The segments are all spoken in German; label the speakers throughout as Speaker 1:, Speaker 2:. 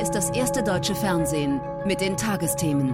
Speaker 1: ist das erste deutsche Fernsehen mit den Tagesthemen.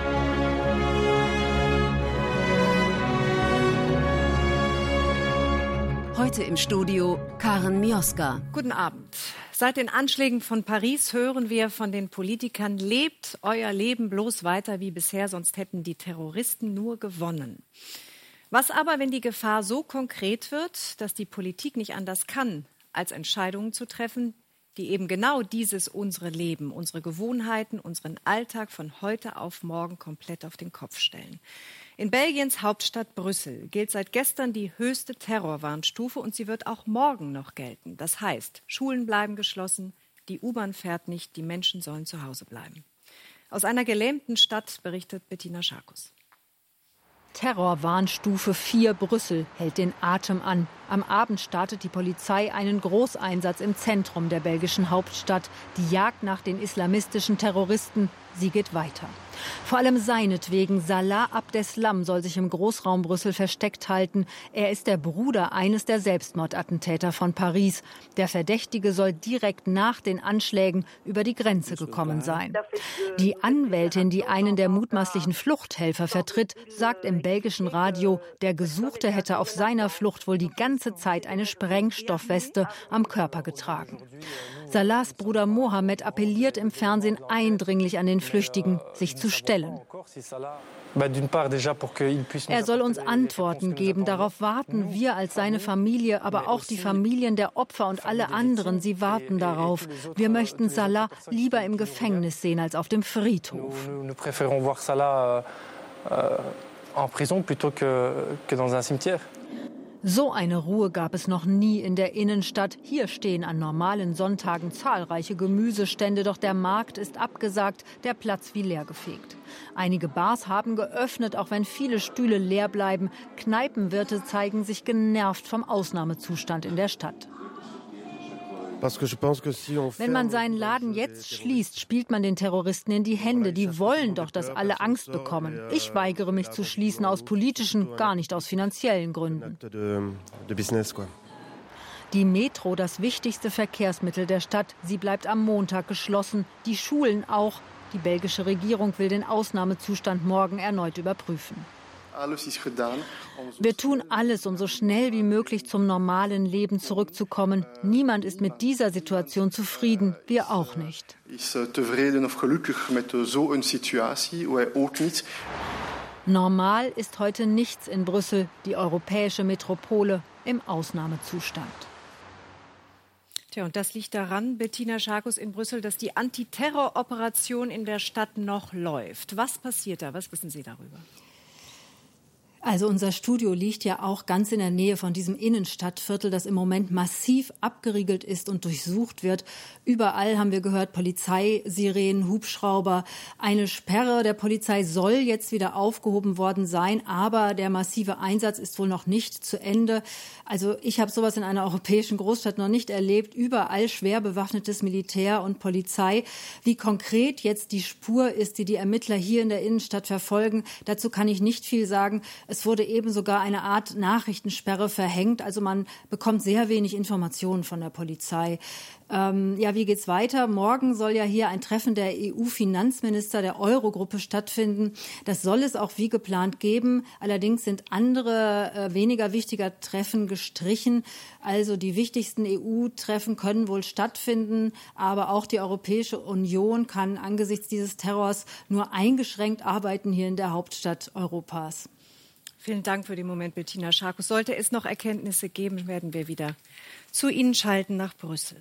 Speaker 1: Heute im Studio Karen Mioska.
Speaker 2: Guten Abend. Seit den Anschlägen von Paris hören wir von den Politikern: Lebt euer Leben bloß weiter wie bisher, sonst hätten die Terroristen nur gewonnen. Was aber, wenn die Gefahr so konkret wird, dass die Politik nicht anders kann, als Entscheidungen zu treffen, die eben genau dieses unsere Leben, unsere Gewohnheiten, unseren Alltag von heute auf morgen komplett auf den Kopf stellen? In Belgiens Hauptstadt Brüssel gilt seit gestern die höchste Terrorwarnstufe und sie wird auch morgen noch gelten. Das heißt, Schulen bleiben geschlossen, die U-Bahn fährt nicht, die Menschen sollen zu Hause bleiben. Aus einer gelähmten Stadt berichtet Bettina Scharkus.
Speaker 3: Terrorwarnstufe 4 Brüssel hält den Atem an. Am Abend startet die Polizei einen Großeinsatz im Zentrum der belgischen Hauptstadt. Die Jagd nach den islamistischen Terroristen, sie geht weiter. Vor allem seinetwegen, Salah Abdeslam soll sich im Großraum Brüssel versteckt halten. Er ist der Bruder eines der Selbstmordattentäter von Paris. Der Verdächtige soll direkt nach den Anschlägen über die Grenze gekommen sein. Die Anwältin, die einen der mutmaßlichen Fluchthelfer vertritt, sagt im belgischen Radio, der Gesuchte hätte auf seiner Flucht wohl die ganze Zeit eine Sprengstoffweste am Körper getragen. Salahs Bruder Mohammed appelliert im Fernsehen eindringlich an den Flüchtigen, sich zu stellen. Er soll uns Antworten geben. Darauf warten wir als seine Familie, aber auch die Familien der Opfer und alle anderen. Sie warten darauf. Wir möchten Salah lieber im Gefängnis sehen als auf dem Friedhof. So eine Ruhe gab es noch nie in der Innenstadt. Hier stehen an normalen Sonntagen zahlreiche Gemüsestände, doch der Markt ist abgesagt, der Platz wie leergefegt. Einige Bars haben geöffnet, auch wenn viele Stühle leer bleiben. Kneipenwirte zeigen sich genervt vom Ausnahmezustand in der Stadt. Wenn man seinen Laden jetzt schließt, spielt man den Terroristen in die Hände. Die wollen doch, dass alle Angst bekommen. Ich weigere mich zu schließen aus politischen, gar nicht aus finanziellen Gründen. Die Metro, das wichtigste Verkehrsmittel der Stadt, sie bleibt am Montag geschlossen. Die Schulen auch. Die belgische Regierung will den Ausnahmezustand morgen erneut überprüfen. Wir tun alles, um so schnell wie möglich zum normalen Leben zurückzukommen. Niemand ist mit dieser Situation zufrieden, wir auch nicht. Normal ist heute nichts in Brüssel, die europäische Metropole im Ausnahmezustand.
Speaker 2: Tja, und das liegt daran, Bettina Scharkus in Brüssel, dass die Antiterroroperation in der Stadt noch läuft. Was passiert da? Was wissen Sie darüber?
Speaker 3: Also unser Studio liegt ja auch ganz in der Nähe von diesem Innenstadtviertel, das im Moment massiv abgeriegelt ist und durchsucht wird. Überall haben wir gehört, Polizeisirenen, Hubschrauber. Eine Sperre der Polizei soll jetzt wieder aufgehoben worden sein, aber der massive Einsatz ist wohl noch nicht zu Ende. Also ich habe sowas in einer europäischen Großstadt noch nicht erlebt. Überall schwer bewaffnetes Militär und Polizei. Wie konkret jetzt die Spur ist, die die Ermittler hier in der Innenstadt verfolgen, dazu kann ich nicht viel sagen. Es wurde eben sogar eine Art Nachrichtensperre verhängt. Also man bekommt sehr wenig Informationen von der Polizei. Wie geht's weiter? Morgen soll ja hier ein Treffen der EU-Finanzminister der Eurogruppe stattfinden. Das soll es auch wie geplant geben. Allerdings sind andere, weniger wichtiger Treffen gestrichen. Also die wichtigsten EU-Treffen können wohl stattfinden. Aber auch die Europäische Union kann angesichts dieses Terrors nur eingeschränkt arbeiten hier in der Hauptstadt Europas.
Speaker 2: Vielen Dank für den Moment, Bettina Scharkus. Sollte es noch Erkenntnisse geben, werden wir wieder zu Ihnen schalten nach Brüssel.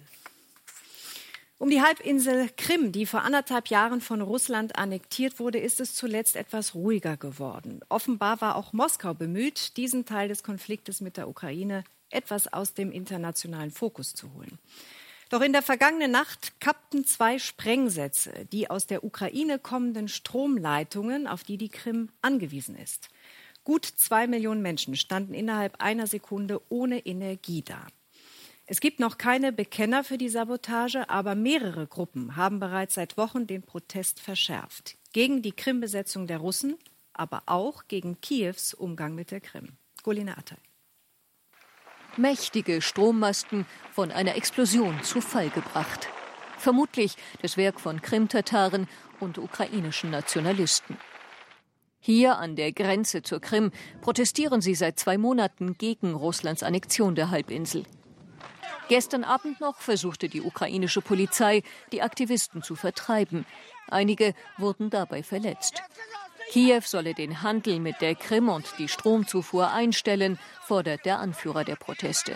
Speaker 2: Um die Halbinsel Krim, die vor 1,5 Jahren von Russland annektiert wurde, ist es zuletzt etwas ruhiger geworden. Offenbar war auch Moskau bemüht, diesen Teil des Konfliktes mit der Ukraine etwas aus dem internationalen Fokus zu holen. Doch in der vergangenen Nacht kappten 2 Sprengsätze, die aus der Ukraine kommenden Stromleitungen, auf die die Krim angewiesen ist. Gut 2 Millionen Menschen standen innerhalb einer Sekunde ohne Energie da. Es gibt noch keine Bekenner für die Sabotage, aber mehrere Gruppen haben bereits seit Wochen den Protest verschärft. Gegen die Krim-Besetzung der Russen, aber auch gegen Kiews Umgang mit der Krim. Golina Attay.
Speaker 4: Mächtige Strommasten von einer Explosion zu Fall gebracht. Vermutlich das Werk von Krimtataren und ukrainischen Nationalisten. Hier an der Grenze zur Krim protestieren sie seit 2 Monaten gegen Russlands Annexion der Halbinsel. Gestern Abend noch versuchte die ukrainische Polizei, die Aktivisten zu vertreiben. Einige wurden dabei verletzt. Kiew solle den Handel mit der Krim und die Stromzufuhr einstellen, fordert der Anführer der Proteste.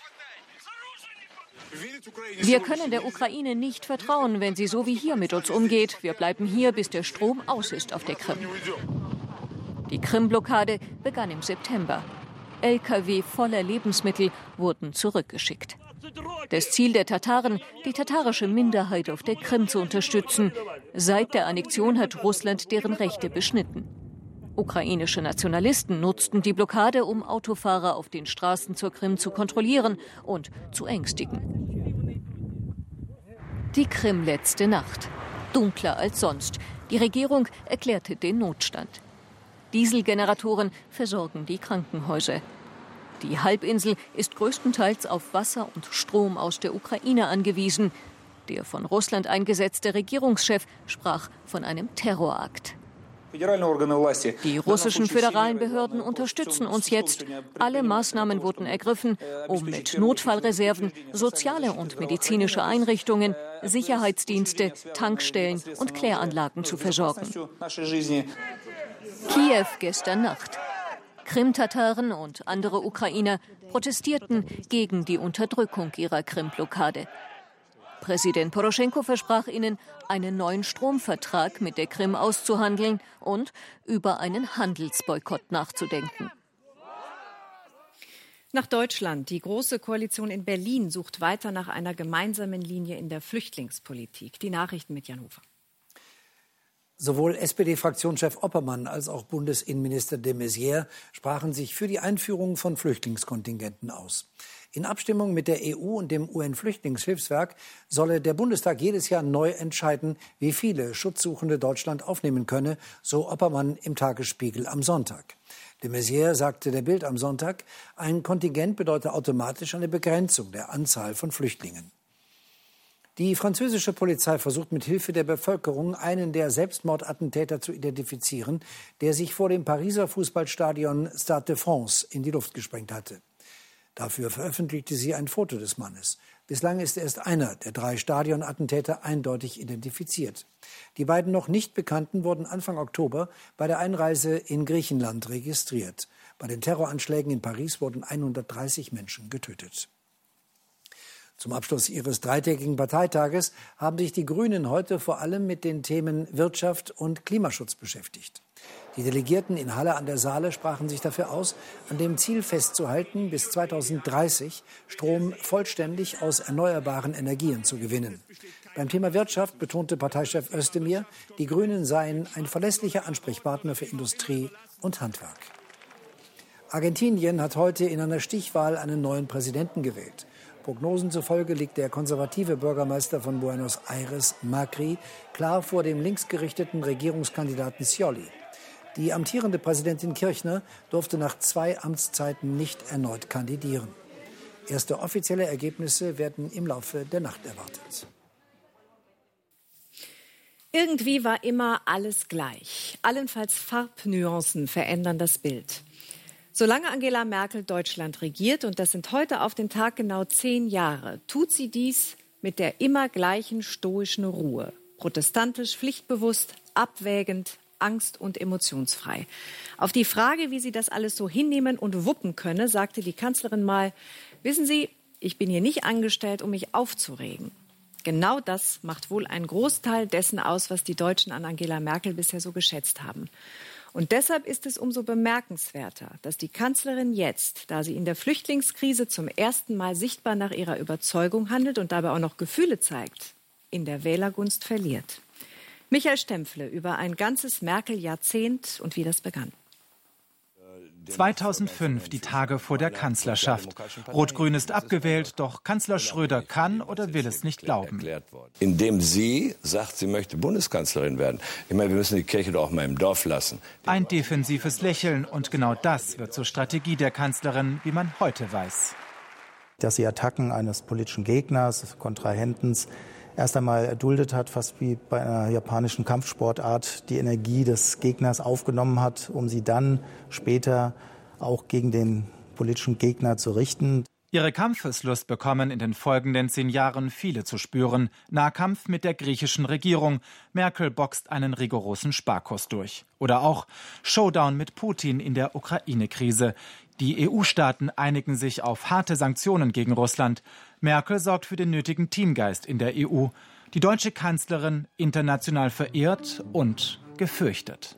Speaker 4: Wir können der Ukraine nicht vertrauen, wenn sie so wie hier mit uns umgeht. Wir bleiben hier, bis der Strom aus ist auf der Krim. Die Krim-Blockade begann im September. Lkw voller Lebensmittel wurden zurückgeschickt. Das Ziel der Tataren, die tatarische Minderheit auf der Krim zu unterstützen. Seit der Annexion hat Russland deren Rechte beschnitten. Ukrainische Nationalisten nutzten die Blockade, um Autofahrer auf den Straßen zur Krim zu kontrollieren und zu ängstigen. Die Krim letzte Nacht. Dunkler als sonst. Die Regierung erklärte den Notstand. Dieselgeneratoren versorgen die Krankenhäuser. Die Halbinsel ist größtenteils auf Wasser und Strom aus der Ukraine angewiesen. Der von Russland eingesetzte Regierungschef sprach von einem Terrorakt. Die russischen föderalen Behörden unterstützen uns jetzt. Alle Maßnahmen wurden ergriffen, um mit Notfallreserven soziale und medizinische Einrichtungen, Sicherheitsdienste, Tankstellen und Kläranlagen zu versorgen. Kiew gestern Nacht. Krimtataren und andere Ukrainer protestierten gegen die Unterdrückung ihrer Krim-Blockade. Präsident Poroschenko versprach ihnen, einen neuen Stromvertrag mit der Krim auszuhandeln und über einen Handelsboykott nachzudenken.
Speaker 2: Nach Deutschland. Die Große Koalition in Berlin sucht weiter nach einer gemeinsamen Linie in der Flüchtlingspolitik. Die Nachrichten mit Jan Hofer.
Speaker 5: Sowohl SPD-Fraktionschef Oppermann als auch Bundesinnenminister de Maizière sprachen sich für die Einführung von Flüchtlingskontingenten aus. In Abstimmung mit der EU und dem UN-Flüchtlingshilfswerk solle der Bundestag jedes Jahr neu entscheiden, wie viele Schutzsuchende Deutschland aufnehmen könne, so Oppermann im Tagesspiegel am Sonntag. De Maizière sagte der Bild am Sonntag, ein Kontingent bedeute automatisch eine Begrenzung der Anzahl von Flüchtlingen. Die französische Polizei versucht mit Hilfe der Bevölkerung, einen der Selbstmordattentäter zu identifizieren, der sich vor dem Pariser Fußballstadion Stade de France in die Luft gesprengt hatte. Dafür veröffentlichte sie ein Foto des Mannes. Bislang ist erst einer der 3 Stadionattentäter eindeutig identifiziert. Die beiden noch nicht Bekannten wurden Anfang Oktober bei der Einreise in Griechenland registriert. Bei den Terroranschlägen in Paris wurden 130 Menschen getötet. Zum Abschluss ihres 3-tägigen Parteitages haben sich die Grünen heute vor allem mit den Themen Wirtschaft und Klimaschutz beschäftigt. Die Delegierten in Halle an der Saale sprachen sich dafür aus, an dem Ziel festzuhalten, bis 2030 Strom vollständig aus erneuerbaren Energien zu gewinnen. Beim Thema Wirtschaft betonte Parteichef Özdemir, die Grünen seien ein verlässlicher Ansprechpartner für Industrie und Handwerk. Argentinien hat heute in einer Stichwahl einen neuen Präsidenten gewählt. Prognosen zufolge liegt der konservative Bürgermeister von Buenos Aires, Macri, klar vor dem linksgerichteten Regierungskandidaten Scioli. Die amtierende Präsidentin Kirchner durfte nach 2 Amtszeiten nicht erneut kandidieren. Erste offizielle Ergebnisse werden im Laufe der Nacht erwartet.
Speaker 2: Irgendwie war immer alles gleich. Allenfalls Farbnuancen verändern das Bild. Solange Angela Merkel Deutschland regiert, und das sind heute auf den Tag genau 10 Jahre, tut sie dies mit der immer gleichen stoischen Ruhe. Protestantisch, pflichtbewusst, abwägend, angst- und emotionsfrei. Auf die Frage, wie sie das alles so hinnehmen und wuppen könne, sagte die Kanzlerin mal, wissen Sie, ich bin hier nicht angestellt, um mich aufzuregen. Genau das macht wohl einen Großteil dessen aus, was die Deutschen an Angela Merkel bisher so geschätzt haben. Und deshalb ist es umso bemerkenswerter, dass die Kanzlerin jetzt, da sie in der Flüchtlingskrise zum ersten Mal sichtbar nach ihrer Überzeugung handelt und dabei auch noch Gefühle zeigt, in der Wählergunst verliert. Michael Stempfle über ein ganzes Merkel-Jahrzehnt und wie das begann.
Speaker 6: 2005, die Tage vor der Kanzlerschaft. Rot-Grün ist abgewählt, doch Kanzler Schröder kann oder will es nicht glauben.
Speaker 7: Indem sie sagt, sie möchte Bundeskanzlerin werden. Ich meine, wir müssen die Kirche doch auch mal im Dorf lassen.
Speaker 6: Ein defensives Lächeln und genau das wird zur Strategie der Kanzlerin, wie man heute weiß.
Speaker 8: Dass sie Attacken eines politischen Gegners, Kontrahentens, erst einmal erduldet hat, fast wie bei einer japanischen Kampfsportart, die Energie des Gegners aufgenommen hat, um sie dann später auch gegen den politischen Gegner zu richten.
Speaker 6: Ihre Kampfeslust bekommen in den folgenden 10 Jahren viele zu spüren. Nahkampf mit der griechischen Regierung. Merkel boxt einen rigorosen Sparkurs durch. Oder auch Showdown mit Putin in der Ukraine-Krise. Die EU-Staaten einigen sich auf harte Sanktionen gegen Russland. Merkel sorgt für den nötigen Teamgeist in der EU. Die deutsche Kanzlerin international verehrt und gefürchtet.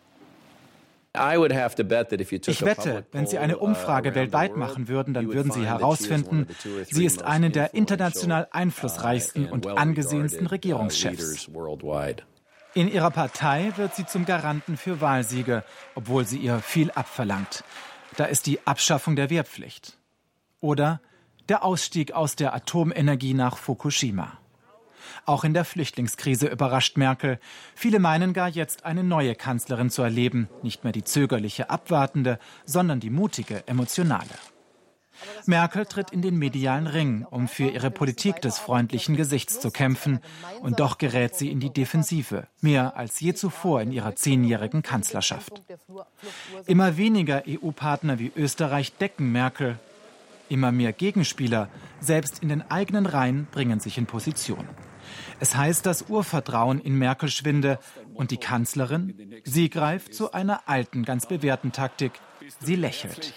Speaker 6: Ich wette, wenn Sie eine Umfrage weltweit machen würden, dann würden Sie herausfinden, sie ist eine der international einflussreichsten und angesehensten Regierungschefs. In ihrer Partei wird sie zum Garanten für Wahlsiege, obwohl sie ihr viel abverlangt. Da ist die Abschaffung der Wehrpflicht. Oder der Ausstieg aus der Atomenergie nach Fukushima. Auch in der Flüchtlingskrise überrascht Merkel. Viele meinen gar jetzt eine neue Kanzlerin zu erleben. Nicht mehr die zögerliche, abwartende, sondern die mutige, emotionale. Merkel tritt in den medialen Ring, um für ihre Politik des freundlichen Gesichts zu kämpfen. Und doch gerät sie in die Defensive, mehr als je zuvor in ihrer 10-jährigen Kanzlerschaft. Immer weniger EU-Partner wie Österreich decken Merkel. Immer mehr Gegenspieler, selbst in den eigenen Reihen, bringen sich in Position. Es heißt, das Urvertrauen in Merkel schwinde. Und die Kanzlerin? Sie greift zu einer alten, ganz bewährten Taktik. Sie lächelt.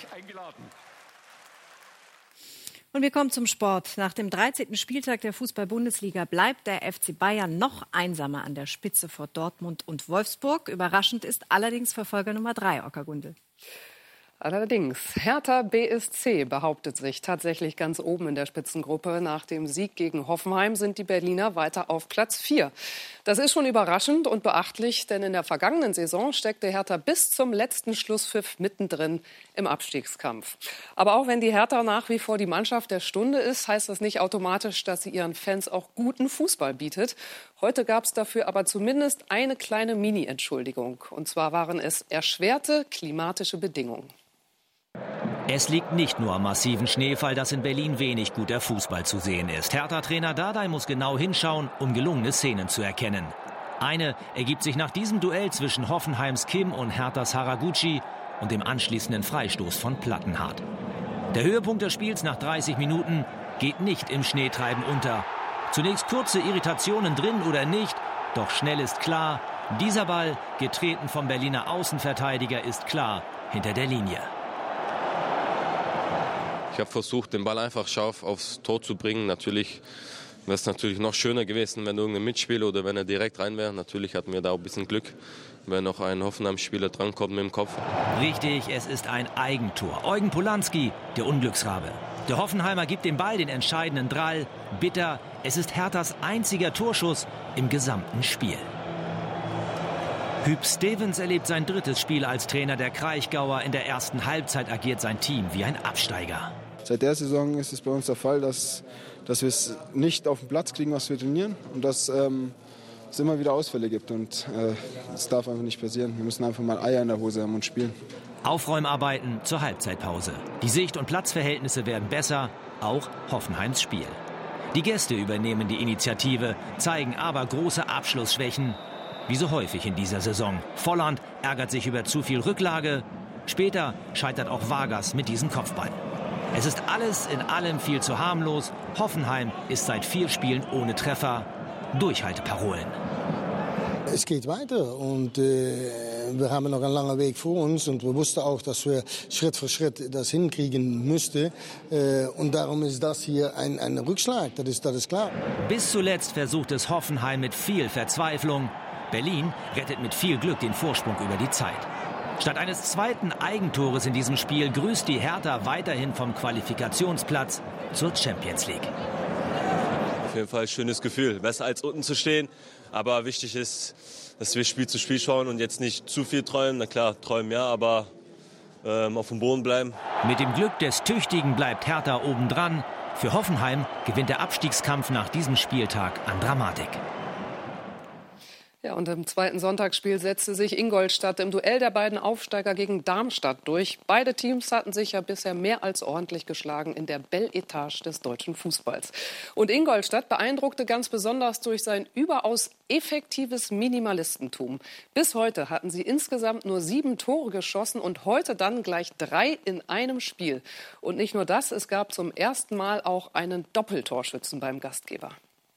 Speaker 2: Und wir kommen zum Sport. Nach dem 13. Spieltag der Fußball-Bundesliga bleibt der FC Bayern noch einsamer an der Spitze vor Dortmund und Wolfsburg. Überraschend ist allerdings Verfolger Nummer 3, Oskar Gundel.
Speaker 9: Allerdings, Hertha BSC behauptet sich tatsächlich ganz oben in der Spitzengruppe. Nach dem Sieg gegen Hoffenheim sind die Berliner weiter auf Platz 4. Das ist schon überraschend und beachtlich, denn in der vergangenen Saison steckte Hertha bis zum letzten Schlusspfiff mittendrin im Abstiegskampf. Aber auch wenn die Hertha nach wie vor die Mannschaft der Stunde ist, heißt das nicht automatisch, dass sie ihren Fans auch guten Fußball bietet. Heute gab es dafür aber zumindest eine kleine Mini-Entschuldigung. Und zwar waren es erschwerte klimatische Bedingungen.
Speaker 10: Es liegt nicht nur am massiven Schneefall, dass in Berlin wenig guter Fußball zu sehen ist. Hertha-Trainer Dardai muss genau hinschauen, um gelungene Szenen zu erkennen. Eine ergibt sich nach diesem Duell zwischen Hoffenheims Kim und Herthas Haraguchi und dem anschließenden Freistoß von Plattenhardt. Der Höhepunkt des Spiels nach 30 Minuten geht nicht im Schneetreiben unter. Zunächst kurze Irritationen drin oder nicht, doch schnell ist klar, dieser Ball, getreten vom Berliner Außenverteidiger, ist klar hinter der Linie.
Speaker 11: Ich habe versucht, den Ball einfach scharf aufs Tor zu bringen. Natürlich wäre es noch schöner gewesen, wenn irgendein Mitspieler oder wenn er direkt rein wäre. Natürlich hatten wir da auch ein bisschen Glück, wenn noch ein Hoffenheim-Spieler drankommt mit dem Kopf.
Speaker 10: Richtig, es ist ein Eigentor. Eugen Polanski, der Unglücksrabe. Der Hoffenheimer gibt dem Ball den entscheidenden Drall. Bitter, es ist Herthas einziger Torschuss im gesamten Spiel. Huub Stevens erlebt sein 3. Spiel als Trainer der Kraichgauer. In der ersten Halbzeit agiert sein Team wie ein Absteiger.
Speaker 12: Seit der Saison ist es bei uns der Fall, dass wir es nicht auf den Platz kriegen, was wir trainieren. Und dass es immer wieder Ausfälle gibt. Und das darf einfach nicht passieren. Wir müssen einfach mal Eier in der Hose haben und spielen.
Speaker 10: Aufräumarbeiten zur Halbzeitpause. Die Sicht- und Platzverhältnisse werden besser, auch Hoffenheims Spiel. Die Gäste übernehmen die Initiative, zeigen aber große Abschlussschwächen. Wie so häufig in dieser Saison. Volland ärgert sich über zu viel Rücklage. Später scheitert auch Vargas mit diesem Kopfball. Es ist alles in allem viel zu harmlos. Hoffenheim ist seit 4 Spielen ohne Treffer. Durchhalteparolen.
Speaker 13: Es geht weiter und wir haben noch einen langen Weg vor uns und wir wussten auch, dass wir Schritt für Schritt das hinkriegen müssten. Und darum ist das hier ein Rückschlag, das ist klar.
Speaker 10: Bis zuletzt versucht es Hoffenheim mit viel Verzweiflung. Berlin rettet mit viel Glück den Vorsprung über die Zeit. Statt eines zweiten Eigentores in diesem Spiel grüßt die Hertha weiterhin vom Qualifikationsplatz zur Champions League.
Speaker 11: Auf jeden Fall ein schönes Gefühl, besser als unten zu stehen. Aber wichtig ist, dass wir Spiel zu Spiel schauen und jetzt nicht zu viel träumen. Na klar, träumen ja, aber auf dem Boden bleiben.
Speaker 10: Mit dem Glück des Tüchtigen bleibt Hertha obendran. Für Hoffenheim gewinnt der Abstiegskampf nach diesem Spieltag an Dramatik.
Speaker 9: Ja, und im zweiten Sonntagsspiel setzte sich Ingolstadt im Duell der beiden Aufsteiger gegen Darmstadt durch. Beide Teams hatten sich ja bisher mehr als ordentlich geschlagen in der Belle Etage des deutschen Fußballs. Und Ingolstadt beeindruckte ganz besonders durch sein überaus effektives Minimalistentum. Bis heute hatten sie insgesamt nur 7 Tore geschossen und heute dann gleich 3 in einem Spiel. Und nicht nur das, es gab zum ersten Mal auch einen Doppeltorschützen beim Gastgeber.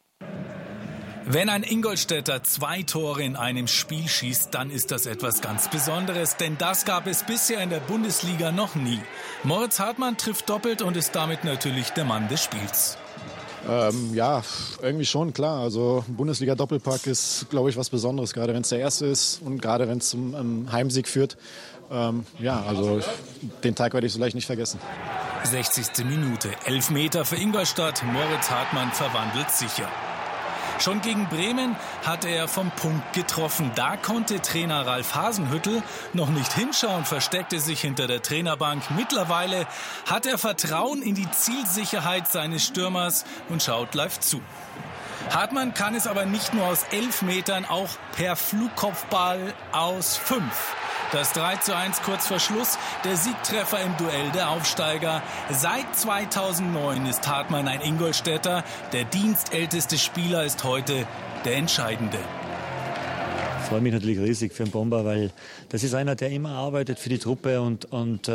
Speaker 14: Wenn ein Ingolstädter 2 Tore in einem Spiel schießt, dann ist das etwas ganz Besonderes, denn das gab es bisher in der Bundesliga noch nie. Moritz Hartmann trifft doppelt und ist damit natürlich der Mann des Spiels.
Speaker 15: Ja, irgendwie schon, klar. Also ein Bundesliga-Doppelpack ist, glaube ich, was Besonderes, gerade wenn es der erste ist und gerade wenn es zum Heimsieg führt. Ja, also den Tag werde ich so leicht nicht vergessen.
Speaker 14: 60. Minute, 11 Meter für Ingolstadt, Moritz Hartmann verwandelt sicher. Schon gegen Bremen hatte er vom Punkt getroffen. Da konnte Trainer Ralf Hasenhüttl noch nicht hinschauen, versteckte sich hinter der Trainerbank. Mittlerweile hat er Vertrauen in die Zielsicherheit seines Stürmers und schaut live zu. Hartmann kann es aber nicht nur aus 11 Metern, auch per Flugkopfball aus 5. Das 3:1 kurz vor Schluss, der Siegtreffer im Duell der Aufsteiger. Seit 2009 ist Hartmann ein Ingolstädter. Der dienstälteste Spieler ist heute der entscheidende.
Speaker 16: Ich freue mich natürlich riesig für den Bomber, weil das ist einer, der immer arbeitet für die Truppe und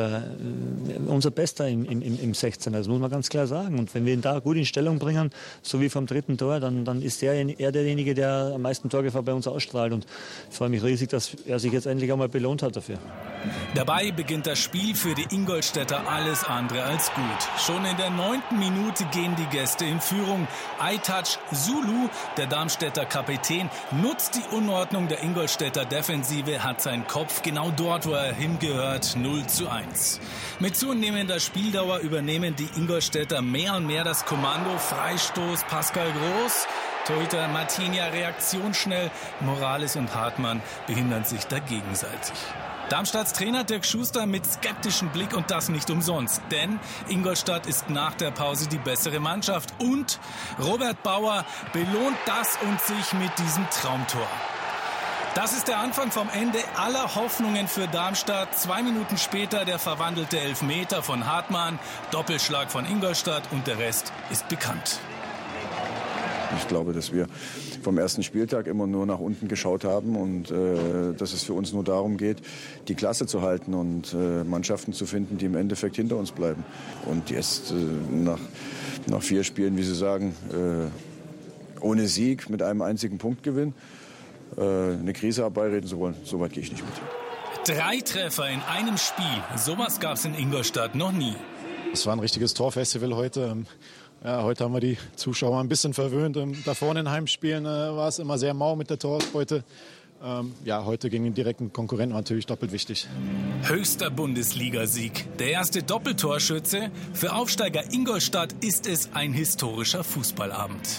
Speaker 16: unser Bester im 16er, das muss man ganz klar sagen. Und wenn wir ihn da gut in Stellung bringen, so wie vom 3. Tor, dann ist er derjenige, der am meisten Torgefahr bei uns ausstrahlt. Und ich freue mich riesig, dass er sich jetzt endlich einmal belohnt hat dafür.
Speaker 14: Dabei beginnt das Spiel für die Ingolstädter alles andere als gut. Schon in der 9. Minute gehen die Gäste in Führung. Aytaç Zulu, der Darmstädter Kapitän, nutzt die Unordnung der Ingolstädter Defensive, hat seinen Kopf genau dort, wo er hingehört, 0:1. Mit zunehmender Spieldauer übernehmen die Ingolstädter mehr und mehr das Kommando. Freistoß Pascal Groß, Torhüter Martinia reaktionsschnell, Morales und Hartmann behindern sich da gegenseitig. Darmstadts Trainer Dirk Schuster mit skeptischem Blick und das nicht umsonst. Denn Ingolstadt ist nach der Pause die bessere Mannschaft. Und Robert Bauer belohnt das und sich mit diesem Traumtor. Das ist der Anfang vom Ende aller Hoffnungen für Darmstadt. 2 Minuten später der verwandelte Elfmeter von Hartmann, Doppelschlag von Ingolstadt und der Rest ist bekannt.
Speaker 17: Ich glaube, dass wir vom ersten Spieltag immer nur nach unten geschaut haben und dass es für uns nur darum geht, die Klasse zu halten und Mannschaften zu finden, die im Endeffekt hinter uns bleiben. Und jetzt nach 4 Spielen, wie Sie sagen, ohne Sieg mit einem einzigen Punktgewinn, eine Krise herbeireden zu wollen, so weit gehe ich nicht mit.
Speaker 14: 3 Treffer in einem Spiel, sowas gab es in Ingolstadt noch nie.
Speaker 15: Es war ein richtiges Torfestival heute. Ja, heute haben wir die Zuschauer ein bisschen verwöhnt. Da vorne in Heimspielen war es immer sehr mau mit der Torausbeute. Ja, heute gegen den direkten Konkurrenten natürlich doppelt wichtig.
Speaker 14: Höchster Bundesligasieg. Der erste Doppeltorschütze. Für Aufsteiger Ingolstadt ist es ein historischer Fußballabend.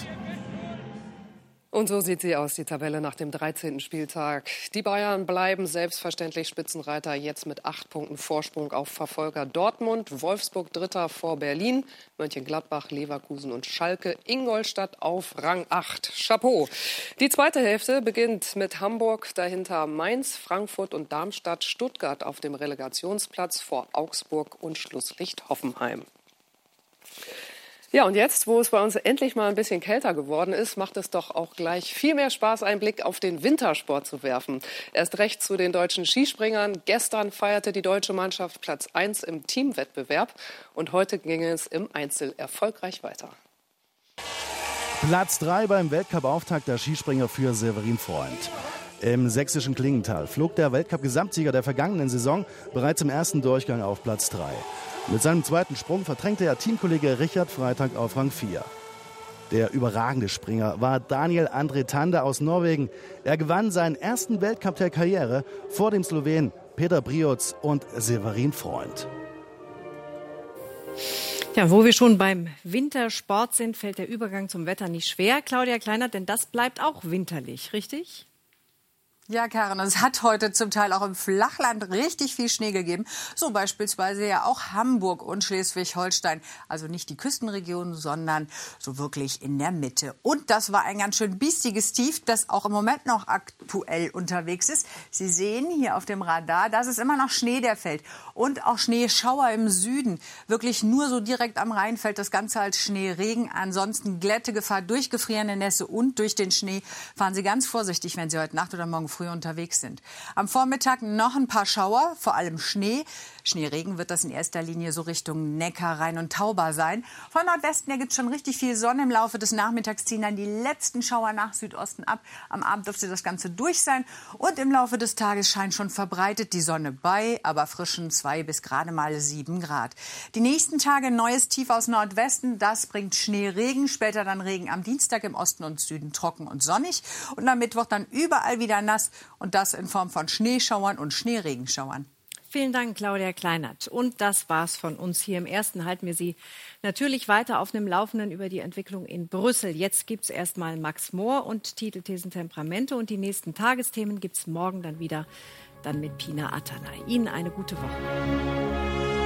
Speaker 9: Und so sieht sie aus, die Tabelle nach dem 13. Spieltag. Die Bayern bleiben selbstverständlich Spitzenreiter, jetzt mit 8 Punkten Vorsprung auf Verfolger Dortmund. Wolfsburg Dritter vor Berlin, Mönchengladbach, Leverkusen und Schalke. Ingolstadt auf Rang 8. Chapeau. Die zweite Hälfte beginnt mit Hamburg, dahinter Mainz, Frankfurt und Darmstadt, Stuttgart auf dem Relegationsplatz vor Augsburg und Schlusslicht Hoffenheim. Ja, und jetzt, wo es bei uns endlich mal ein bisschen kälter geworden ist, macht es doch auch gleich viel mehr Spaß, einen Blick auf den Wintersport zu werfen. Erst recht zu den deutschen Skispringern. Gestern feierte die deutsche Mannschaft Platz 1 im Teamwettbewerb und heute ging es im Einzel erfolgreich weiter.
Speaker 18: Platz 3 beim Weltcup-Auftakt der Skispringer für Severin Freund. Im sächsischen Klingenthal flog der Weltcup-Gesamtsieger der vergangenen Saison bereits im ersten Durchgang auf Platz 3. Mit seinem zweiten Sprung verdrängte er Teamkollege Richard Freitag auf Rang 4. Der überragende Springer war Daniel André Tande aus Norwegen. Er gewann seinen ersten Weltcup der Karriere vor dem Slowenen Peter Brioc und Severin Freund.
Speaker 2: Ja, wo wir schon beim Wintersport sind, fällt der Übergang zum Wetter nicht schwer, Claudia Kleinert, denn das bleibt auch winterlich, richtig?
Speaker 19: Ja, Karen, es hat heute zum Teil auch im Flachland richtig viel Schnee gegeben. So beispielsweise ja auch Hamburg und Schleswig-Holstein. Also nicht die Küstenregion, sondern so wirklich in der Mitte. Und das war ein ganz schön biestiges Tief, das auch im Moment noch aktuell unterwegs ist. Sie sehen hier auf dem Radar, das ist immer noch Schnee, der fällt. Und auch Schneeschauer im Süden. Wirklich nur so direkt am Rhein fällt das Ganze als Schneeregen. Ansonsten Glättegefahr durch gefrierende Nässe und durch den Schnee. Fahren Sie ganz vorsichtig, wenn Sie heute Nacht oder morgen früh unterwegs sind. Am Vormittag noch ein paar Schauer, vor allem Schnee. Schneeregen wird das in erster Linie so Richtung Neckar, Rhein und Tauber sein. Von Nordwesten her gibt es schon richtig viel Sonne. Im Laufe des Nachmittags ziehen dann die letzten Schauer nach Südosten ab. Am Abend dürfte das Ganze durch sein. Und im Laufe des Tages scheint schon verbreitet die Sonne bei, aber frischen 2 bis gerade mal 7 Grad. Die nächsten Tage ein neues Tief aus Nordwesten. Das bringt Schneeregen, später dann Regen am Dienstag im Osten und Süden trocken und sonnig. Und am Mittwoch dann überall wieder nass. Und das in Form von Schneeschauern und Schneeregenschauern.
Speaker 2: Vielen Dank, Claudia Kleinert. Und das war's von uns hier. Im Ersten halten wir Sie natürlich weiter auf dem Laufenden über die Entwicklung in Brüssel. Jetzt gibt's erstmal Max Mohr und Titel, Thesen, Temperamente. Und die nächsten Tagesthemen gibt's morgen dann wieder, dann mit Pina Atalay. Ihnen eine gute Woche.